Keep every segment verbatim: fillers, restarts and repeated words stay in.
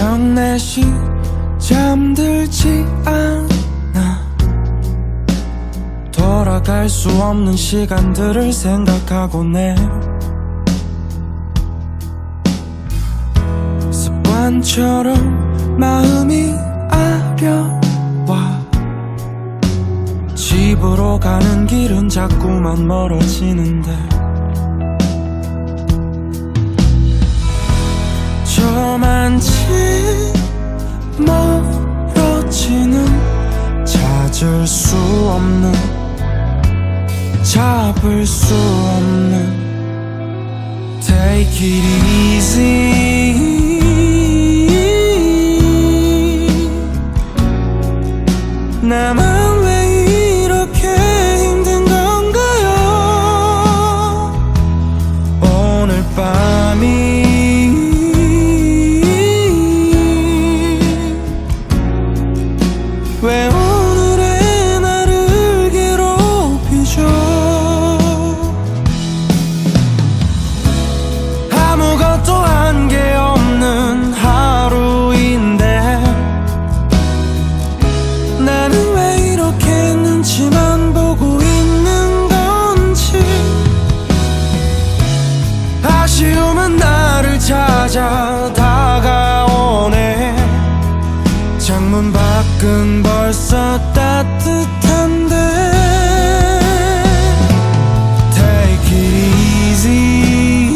새벽 네 시 잠들지 않아. 돌아갈 수 없는 시간들을 생각하곤 해. 습관처럼 마음이 아려와. 집으로 가는 길은 자꾸만 멀어지는데 저만치 멀어지는 찾을 수 없는 잡을 수 없는 Take it easy. 나만 왜 이렇게 힘든 건가요? 오늘 밤이 왜 오늘의 나를 괴롭히죠? 아무것도 한 게 없는 하루인데 나는 왜 이렇게 눈치만 보고 있는 건지. 아쉬움은 나를 찾아 다가오네. 창문 밖은 벌써 따뜻한데 Take it easy.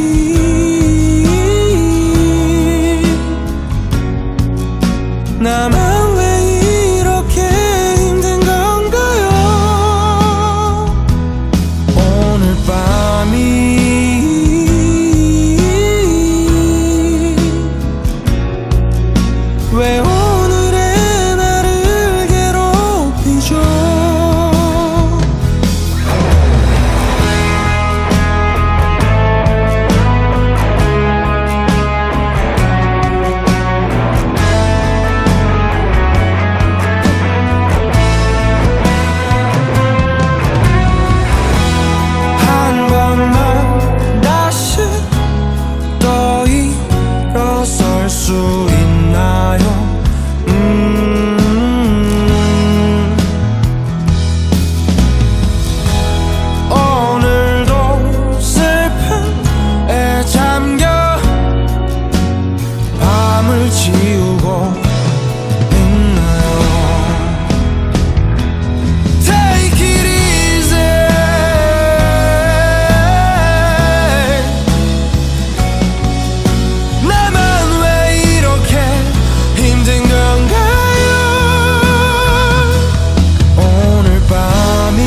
나만 왜 이렇게 힘든 건가요? 오늘 밤이 왜 오늘의 나를 괴롭히죠? 한 번만 다시 또 일어설 수 있나요? 음 오늘도 슬픔에 잠겨 밤을 지우고 있나요? Take it easy. 나만 왜 이렇게 힘든 건가요? 오늘 밤이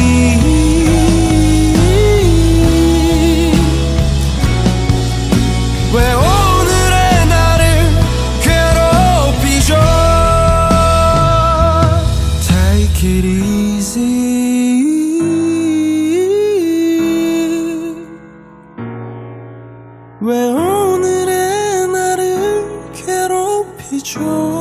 왜 오늘의 나를 괴롭히죠? Take it easy. 왜 오늘의 나를 괴롭히죠?